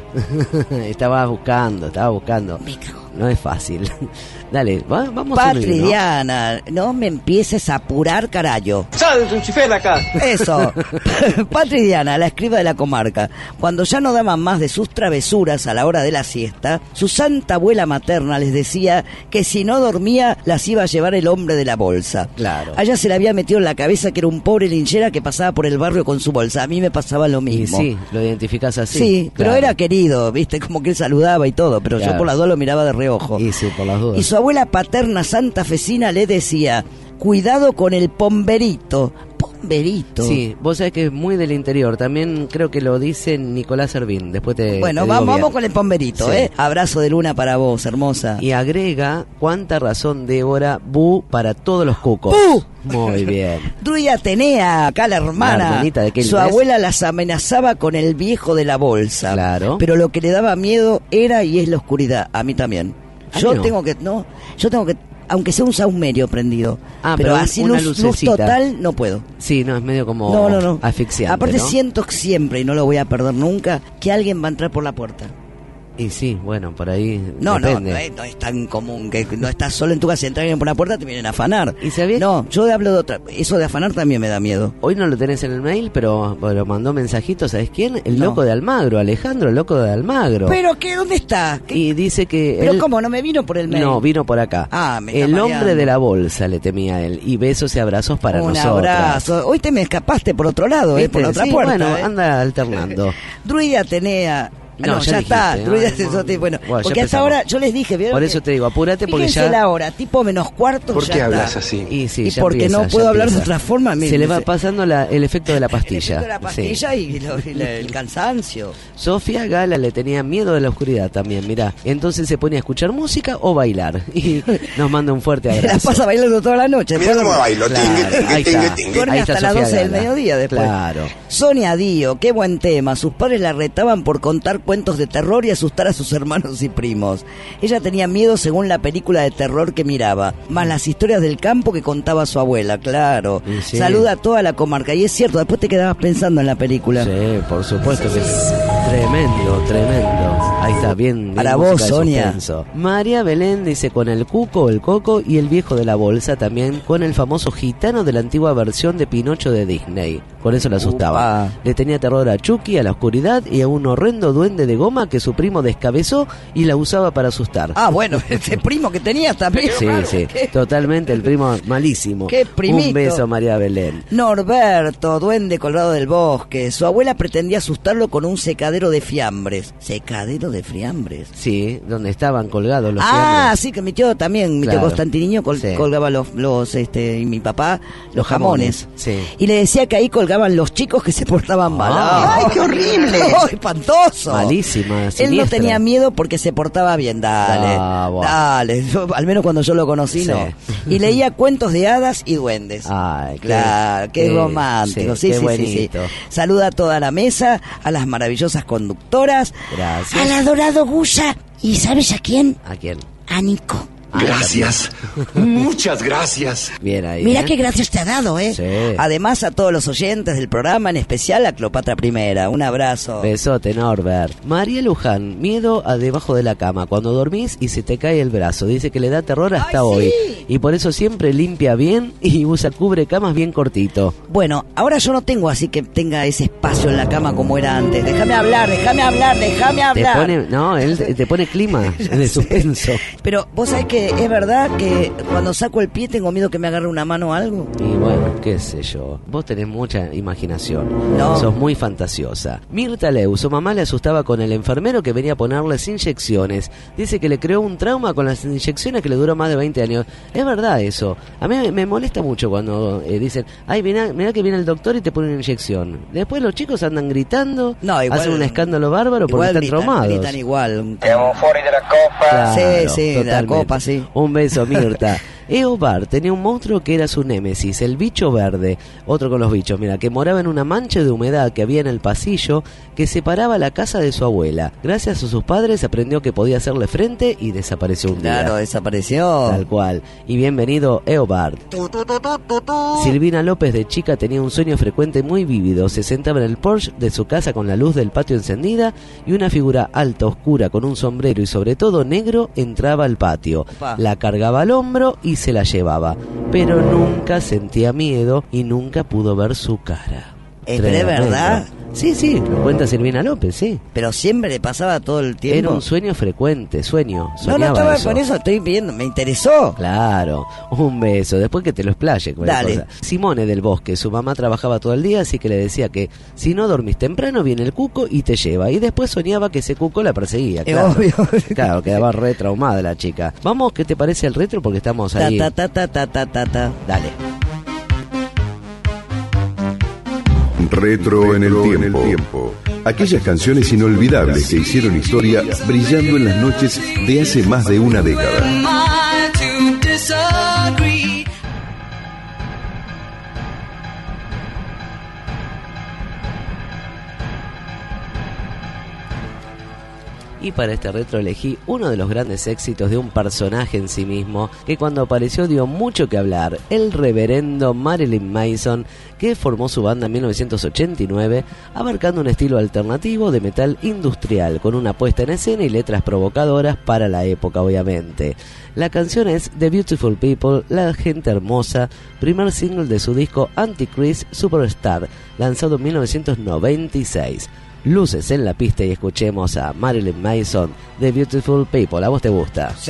Estaba buscando, estaba buscando. Me cago. No es fácil. Dale, va, vamos a Patri Diana, no me empieces a apurar, carayo. ¡Sal de tu chifela acá! Eso. Patri Diana, la escriba de la comarca, cuando ya no daban más de sus travesuras a la hora de la siesta, su santa abuela materna les decía que si no dormía las iba a llevar el hombre de la bolsa. Claro. Allá se le había metido en la cabeza que era un pobre linchera que pasaba por el barrio con su bolsa. A mí me pasaba lo mismo. Y sí, lo identificás así. Sí, claro. pero era querido, viste, como que él saludaba y todo, pero Claro. yo por las dos lo miraba de reojo. Y sí, por las dudas. Y su abuela paterna santafesina le decía, cuidado con el pomberito. Pomberito. Sí, vos sabés que es muy del interior. También creo que lo dice Nicolás Servín. Después te. Bueno, te vamos, digo vamos bien. con el pomberito, Sí. ¿eh? Abrazo de luna para vos, hermosa. Y agrega, cuánta razón, Débora, bu para todos los cucos. ¡Bu! Muy bien. Druy Atenea, acá la La hermana. hermanita de Kelly Su Ness. abuela las amenazaba con el viejo de la bolsa. Claro. Pero lo que le daba miedo era y es la oscuridad. A mí también. A Yo mí no. tengo que, no, yo tengo que, aunque sea un saumerio prendido. Ah, pero, pero así una luz, luz lucecita. total no puedo. Sí, no, es medio como No, no, no. asfixiante, Aparte ¿no? siento siempre, y no lo voy a perder nunca, que alguien va a entrar por la puerta. Y sí, bueno, por ahí No, no, depende. no es, no es tan común que no estás solo en tu casa y entran por una puerta te vienen a afanar. ¿Y sabías? No, yo hablo de otra. Eso de afanar también me da miedo. Hoy no lo tenés en el mail, pero, pero mandó mensajitos, ¿sabes quién? El No. loco de Almagro, Alejandro, el loco de Almagro. ¿Pero qué? ¿Dónde está? ¿Qué? Y dice que ¿Pero él... cómo? ¿No me vino por el mail? No, vino por acá. Ah, me está El mareando. hombre de la bolsa le temía a él. Y besos y abrazos para Un nosotros. abrazo. Hoy te me escapaste por otro lado, eh, por la otra Sí, puerta. bueno, eh. anda alternando. Druida Atenea. Ah, No, no, ya ya, está. dijiste, Druida ¿no? Tesote, bueno, Bueno, ya porque hasta empezamos. ahora yo les dije, ¿vieron? Por que- eso te digo, apúrate porque Fíjense ya... la hora, tipo menos cuarto. ¿Por ya qué está. hablas así? Y, sí, Y ya porque empieza, no ya puedo hablar de empieza. otra forma. me- Se le va se- pasando la- el efecto de la pastilla. El efecto de la pastilla Sí. y, lo- y la- el cansancio. Sofía Gala le tenía miedo de la oscuridad también, mirá. Entonces se ponía a escuchar música o bailar. Y nos manda un fuerte La abrazo. pasa bailando toda la noche. Mira cómo bailo. Claro, Tingue, tingue, ahí tingue, está. tingue. Duerme Ahí está hasta las Sofía doce del Gala. mediodía después. Claro. Sonia Dío, qué buen tema. Sus padres la retaban por contar cuentos de terror y asustar a sus hermanos y primos. Ella tenía miedo según la película de terror que miraba, más las historias del campo que contaba su abuela, claro. Y sí. Saluda a toda la comarca. Y es cierto, después te quedabas pensando en la película. Sí, por supuesto que es tremendo, tremendo. Ahí está, bien. bien Para música vos, de Sonia. suspenso. María Belén dice con el cuco, el coco y el viejo de la bolsa, también con el famoso gitano de la antigua versión de Pinocho de Disney. Con eso le asustaba. Upa. Le tenía terror a Chucky, a la oscuridad y a un horrendo duende de goma que su primo descabezó y la usaba para asustar. Ah, bueno, ese primo que tenías también. Sí, sí, ¿Qué? totalmente, el primo malísimo. Qué primito. Un beso, María Belén. Norberto, duende colgado del bosque. Su abuela pretendía asustarlo con un secadero de fiambres. ¿Secadero de fiambres? Sí, donde estaban colgados los Ah, fiambres. sí, que mi tío también, mi Claro. tío Constantiniño col- Sí. colgaba los, los, este, y mi papá, los, jamones. Sí. Y le decía que ahí colgaban los chicos que se portaban mal. Ah. ¡Ay, qué horrible! ¡Ay, espantoso! Malísima, Él no siniestra. tenía miedo porque se portaba bien, dale, Ah, bueno. dale. Yo, al menos cuando yo lo conocí, Sí. no. Y leía cuentos de hadas y duendes. Ay, qué- Claro, qué, qué- romántico. sí, Sí, qué sí, sí, bonito. sí. Saluda a toda la mesa, a las maravillosas conductoras. Gracias. Al adorado Gusa. ¿Y sabes a quién? ¿A quién? A Nico. Gracias. Muchas gracias. Bien ahí. Mira ¿eh? qué gracias te ha dado, ¿eh? Sí. Además a todos los oyentes del programa, en especial a Cleopatra Primera. Un abrazo. Besote, Norbert. María Luján, miedo a debajo de la cama cuando dormís y se te cae el brazo. Dice que le da terror hasta Ay, hoy. sí. Y por eso siempre limpia bien y usa cubre camas bien cortito. Bueno, ahora yo no tengo así que tenga ese espacio en la cama como era antes. Déjame hablar, déjame hablar, déjame Te hablar. pone, no, él te te pone clima de suspenso. Pero vos sabés que es verdad que cuando saco el pie tengo miedo que me agarre una mano o algo. Y bueno, qué sé yo. Vos tenés mucha imaginación. No. Sos muy fantasiosa. Mirta Leu, su mamá le asustaba con el enfermero que venía a ponerles inyecciones. Dice que le creó un trauma con las inyecciones que le duró más de veinte años. Es verdad eso. A mí me- me molesta mucho cuando eh, dicen, ay, mirá, mirá que viene el doctor y te pone una inyección. Después los chicos andan gritando, No, igual- hacen un escándalo bárbaro porque Igual están gritan, traumados. gritan igual. fuori de la copa. Claro, Sí, sí, de la totalmente. copa, sí. Un beso, Mirta. Eobar tenía un monstruo que era su némesis, el bicho verde, otro con los bichos, mira, que moraba en una mancha de humedad que había en el pasillo que separaba la casa de su abuela. Gracias a sus padres aprendió que podía hacerle frente y desapareció un día. Claro, desapareció. Tal cual. Y bienvenido, Eobard. Silvina López de chica tenía un sueño frecuente muy vívido. Se sentaba en el porche de su casa con la luz del patio encendida y una figura alta, oscura, con un sombrero y sobre todo negro entraba al patio. Opa. La cargaba al hombro y se la llevaba. Pero nunca sentía miedo y nunca pudo ver su cara. ¿Es pero es Tremendo. verdad? Sí, sí, lo cuenta Silvina López, sí. Pero siempre le pasaba todo el tiempo. Era un sueño frecuente, sueño. No, no soñaba estaba eso. con eso, estoy viendo, me interesó. Claro, un beso, después que te lo explaye. cualquier Dale. cosa. Simone del Bosque, su mamá trabajaba todo el día, así que le decía que si no dormís temprano viene el cuco y te lleva. Y después soñaba que ese cuco la perseguía. Es Claro, obvio. claro, quedaba re traumada la chica. Vamos, ¿qué te parece el retro? Porque estamos Ta, ahí. ta, ta, ta, ta, ta, ta, ta. Dale. Retro en el tiempo. Aquellas canciones inolvidables que hicieron historia brillando en las noches de hace más de una década. y para este retro elegí uno de los grandes éxitos de un personaje en sí mismo que cuando apareció dio mucho que hablar, el reverendo Marilyn Mason, que formó su banda en mil novecientos ochenta y nueve, abarcando un estilo alternativo de metal industrial con una puesta en escena y letras provocadoras para la época, obviamente. La canción es The Beautiful People, La Gente Hermosa, primer single de su disco Antichrist Superstar, lanzado en mil novecientos noventa y seis. Luces en la pista y escuchemos a Marilyn Mason, The Beautiful People. ¿A vos te gusta? ¡Sí!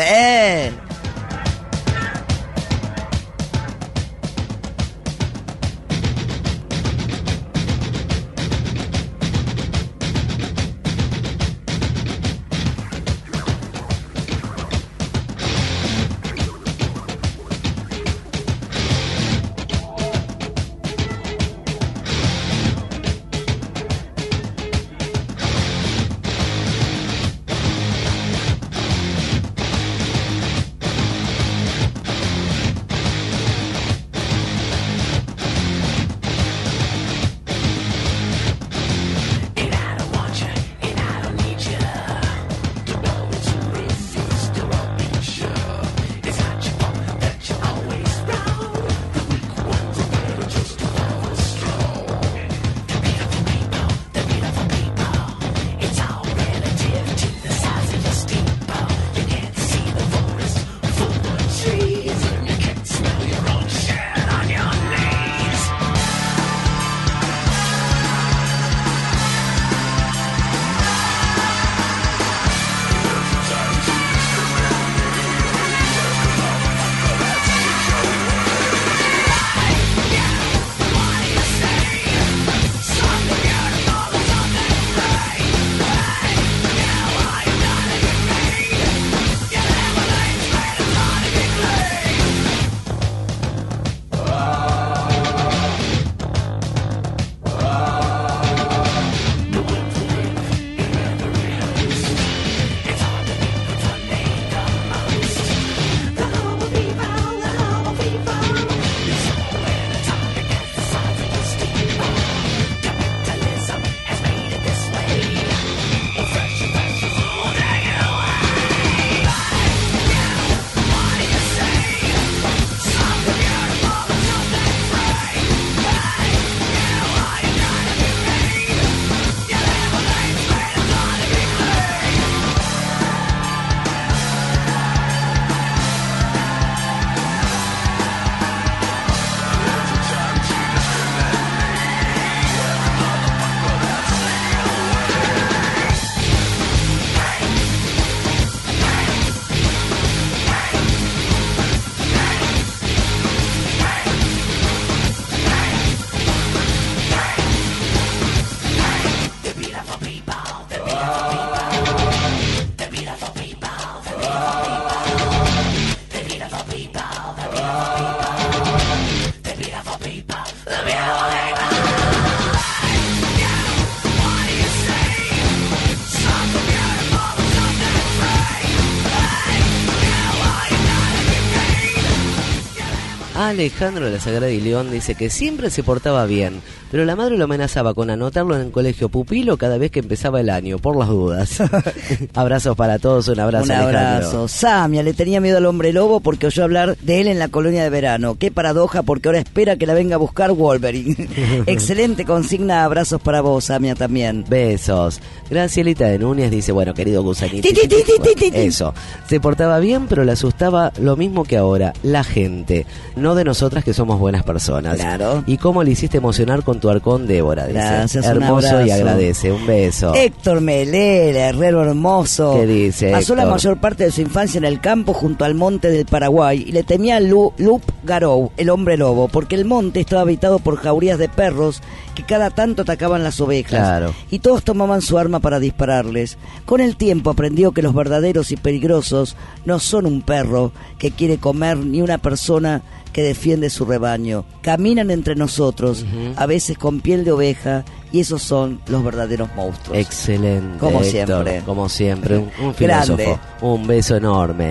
Alejandro de la Sagrada y León dice que siempre se portaba bien, pero la madre lo amenazaba con anotarlo en el colegio pupilo cada vez que empezaba el año, por las dudas. Abrazos para todos, un abrazo, un Alejandro. abrazo. Samia le tenía miedo al hombre lobo porque oyó hablar de él en la colonia de verano. Qué paradoja, porque ahora espera que la venga a buscar Wolverine. Excelente consigna, abrazos para vos, Samia, también. Besos. Gracielita de Núñez dice, bueno, querido gusanito, Ti, ti, ti, ti, ti, ti. eso, se portaba bien, pero le asustaba lo mismo que ahora, la gente, no de nosotras que somos buenas personas. Claro. ¿Y cómo le hiciste emocionar con tu arcón, Débora? Dice. Gracias, hermoso un y agradece, un beso. Héctor Melela, herrero hermoso. ¿Qué dice Pasó Héctor? la mayor parte de su infancia en el campo junto al monte del Paraguay y le temía a Lu, Lup Garou, el hombre lobo, porque el monte estaba habitado por jaurías de perros que cada tanto atacaban las ovejas. Claro. Y todos tomaban su arma para dispararles. Con el tiempo aprendió que los verdaderos y peligrosos no son un perro que quiere comer ni una persona que defiende su rebaño. Caminan entre nosotros, uh-huh. a veces con piel de oveja, y esos son los verdaderos monstruos. Excelente, como Héctor, siempre. Como siempre, un, un filósofo. Grande. Un beso enorme.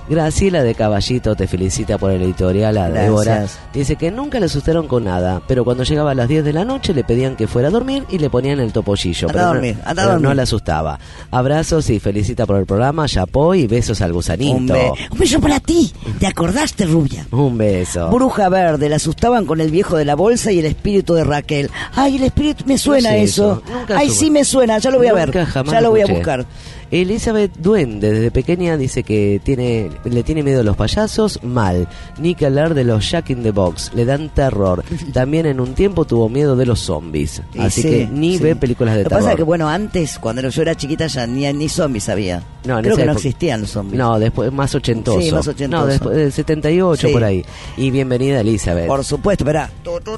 Graciela de Caballito te felicita por el editorial a Débora. Dice que nunca le asustaron con nada, pero cuando llegaba a las diez de la noche le pedían que fuera a dormir y le ponían el topollillo. Anda pero a dormir, no, anda a pero dormir. no le asustaba. Abrazos y felicita por el programa, chapó y besos al gusanito. Un, be- un beso para ti. ¿Te acordaste, rubia? Un beso. Bruja Verde, la asustaban con el viejo de la bolsa y el espíritu de Raquel. Ay, el espíritu, me suena No sé eso. eso. Nunca Ay, supe. sí me suena, ya lo voy a Nunca, ver. jamás Ya lo voy a escuché. buscar. Elizabeth Duende, desde pequeña dice que tiene le tiene miedo a los payasos, mal. Ni que hablar de los Jack in the Box, le dan terror. También en un tiempo tuvo miedo de los zombies. Y Así sí, que ni sí. ve películas de Lo que terror. pasa es que, bueno, antes, cuando yo era chiquita, ya ni, ni zombies había. No, en Creo esa que no época- existían los zombies. No, después más ochentoso. Sí, más ochentoso. No, después del setenta y ocho Sí. por ahí. Y bienvenida Elizabeth. Por supuesto, espera.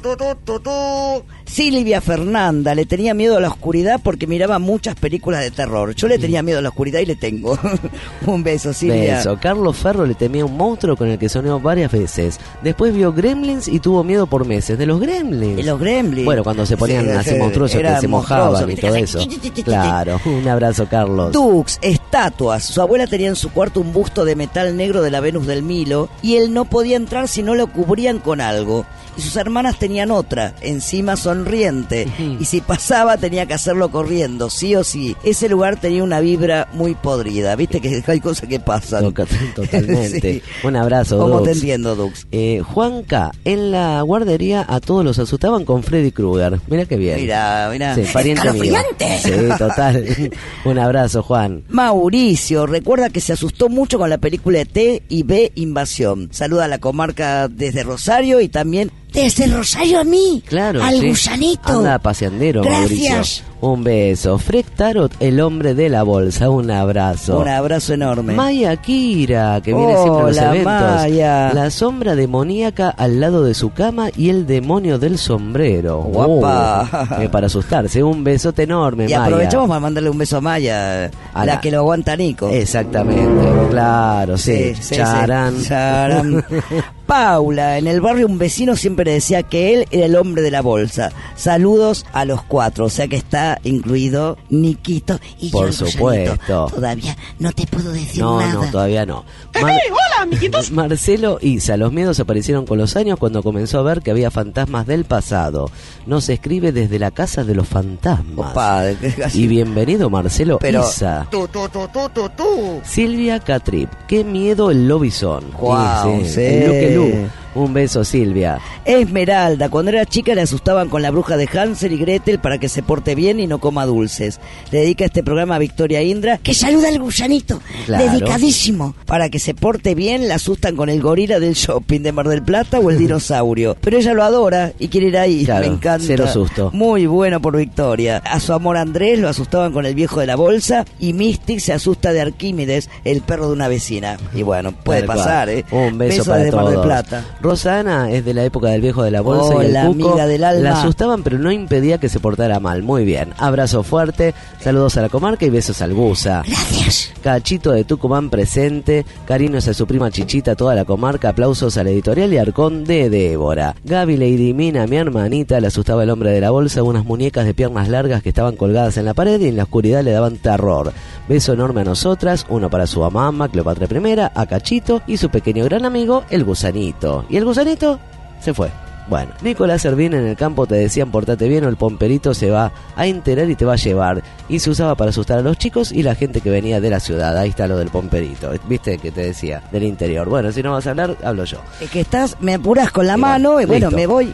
Silvia Fernanda le tenía miedo a la oscuridad porque miraba muchas películas de terror. Yo le tenía miedo a la oscuridad y le tengo. Un beso, Silvia. Beso. Carlos Ferro le temía un monstruo con el que soñó varias veces. Después vio Gremlins y tuvo miedo por meses. ¿De los Gremlins? De los Gremlins. Bueno, cuando se ponían Sí, así sí, monstruosos que eran se mojaban monstruosos. y todo eso. Claro, un abrazo, Carlos. Dux, estatuas. Su abuela tenía en su cuarto un busto de metal negro de la Venus del Milo y él no podía entrar si no lo cubrían con algo. Y sus hermanas tenían otra, encima sonriente. Y si pasaba tenía que hacerlo corriendo, sí o sí. Ese lugar tenía una vibra muy podrida. Viste que hay cosas que pasan. Totalmente. Sí. Un abrazo, ¿Cómo Dux. te entiendo, Dux? Eh, Juan K. En la guardería a todos los asustaban con Freddy Krueger. Mira qué bien. Mira, mira. Sí, pariente mío. ¡Escalofriante! Sí, total. Un abrazo, Juan. Mauricio, recuerda que se asustó mucho con la película E T y B Invasión. Saluda a la comarca desde Rosario y también Desde Rosario a mí. Claro, Al sí. gusanito. Anda paseandero, Gracias. Mauricio. Un beso. Fred Tarot, el hombre de la bolsa. Un abrazo. un abrazo enorme. Maya Kira, que viene siempre a los Hola, eventos. Maya. La sombra demoníaca al lado de su cama y el demonio del sombrero. Guapa. Oh, eh, para asustarse. Un besote enorme, Y Maya. aprovechamos para mandarle un beso a Maya, A la, la- que lo aguanta Nico. Exactamente, claro, sí. Sí, sí, Charán. sí. Charán. Paula, en el barrio un vecino siempre decía que él era el hombre de la bolsa. Saludos a los cuatro, o sea que está incluido Niquito y Por yo, el supuesto. gusanito. Todavía no te puedo decir No, nada. no, todavía no. Mar- hola, amiguitos. Marcelo Isa, los miedos aparecieron con los años cuando comenzó a ver que había fantasmas del pasado. No se escribe desde la casa de los fantasmas. Opa, Y bienvenido Marcelo Pero- Isa. Tú, tú, tú, tú, tú, tú. Silvia Catrip, qué miedo el lobizón. Guau, Sí, sí, sí. el Luque Lu. Un beso, Silvia. Esmeralda, cuando era chica le asustaban con la bruja de Hansel y Gretel para que se porte bien y no coma dulces. Le dedica este programa a Victoria Indra, Que saluda al gusanito. Claro. Dedicadísimo. para que se porte bien, la asustan con el gorila del shopping de Mar del Plata o el dinosaurio. Pero ella lo adora y quiere ir ahí. Claro, Me encanta. cero susto. Muy bueno por Victoria. A su amor Andrés lo asustaban con el viejo de la bolsa y Mystic se asusta de Arquímedes, el perro de una vecina. Y bueno, puede Tal cual. pasar, ¿eh? Un beso Besos para desde Mar del todos. Plata. Rosana es de la época del viejo de la bolsa Oh, y el la cuco. amiga del alma. La asustaban, pero no impedía que se portara mal. Muy bien. Abrazo fuerte, saludos a la comarca y besos al Gusa. Gracias. Cachito de Tucumán presente, cariños a su prima Chichita, toda la comarca, aplausos a la editorial y Arcón de Débora. Gaby Lady Mina, mi hermanita, le asustaba el hombre de la bolsa, unas muñecas de piernas largas que estaban colgadas en la pared y en la oscuridad le daban terror. Beso enorme a nosotras, uno para su mamá, Cleopatra primera, a Cachito y su pequeño gran amigo, el gusanito. Y el gusanito se fue. Bueno, Nicolás Servín, en el campo te decían portate bien o el pomperito se va a enterar y te va a llevar. Y se usaba para asustar a los chicos y la gente que venía de la ciudad. Ahí está lo del pomperito, ¿viste? Que te decía, del interior. Bueno, si no vas a hablar, hablo yo. Es que estás, me apuras con la Y mano bueno, y bueno, listo. me voy.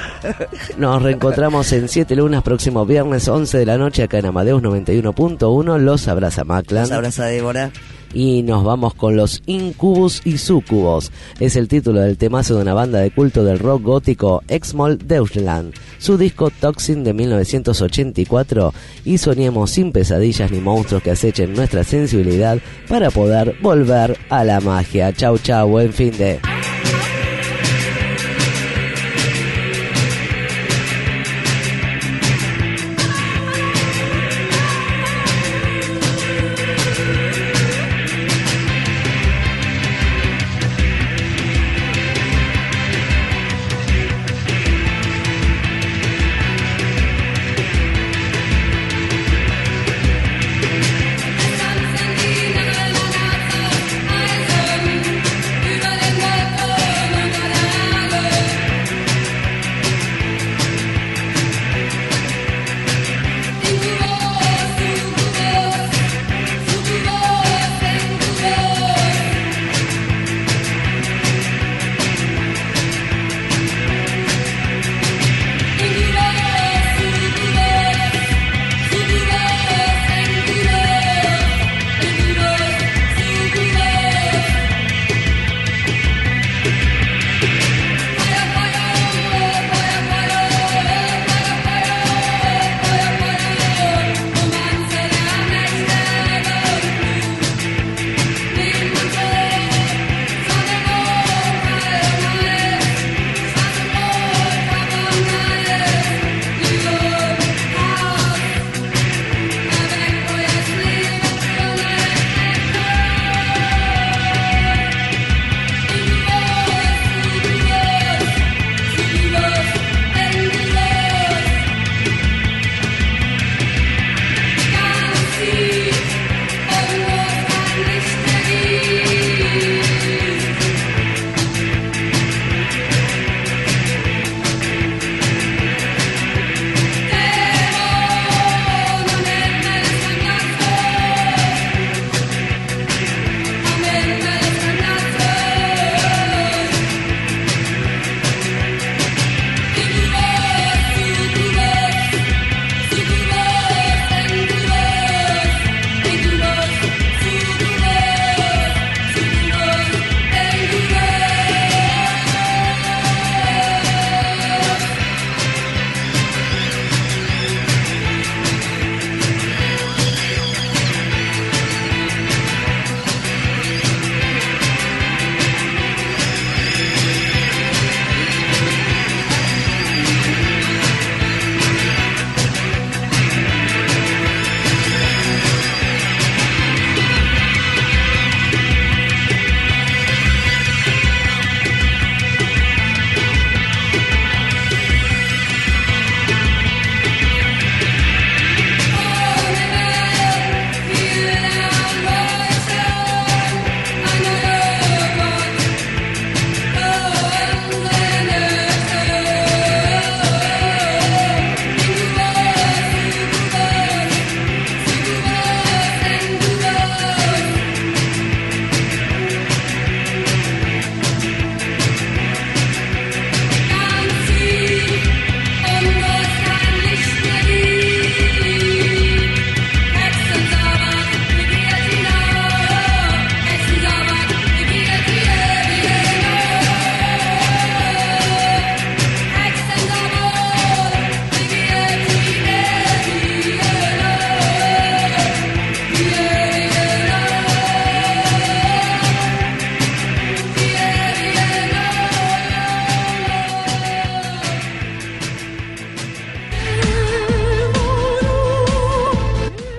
Nos reencontramos en siete lunas, próximo viernes once de la noche acá en Amadeus noventa y uno punto uno. Los abraza Maclan. Los abraza Débora. Y nos vamos con los Incubus y Sucubos. Es el título del temazo de una banda de culto del rock gótico, Exmol Deutschland. Su disco Toxin de mil novecientos ochenta y cuatro. Y soñemos sin pesadillas ni monstruos que acechen nuestra sensibilidad para poder volver a la magia. Chau, chau, buen fin de... Encendida de la casa, a eso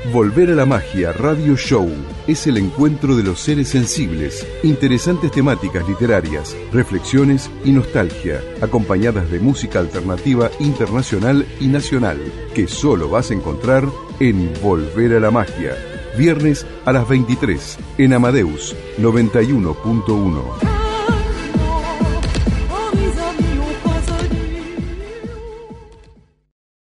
Volver a la Magia Radio Show es el encuentro de los seres sensibles, interesantes temáticas literarias, reflexiones y nostalgia, acompañadas de música alternativa internacional y nacional, que solo vas a encontrar en Volver a la Magia, viernes a las veintitrés, en Amadeus noventa y uno punto uno.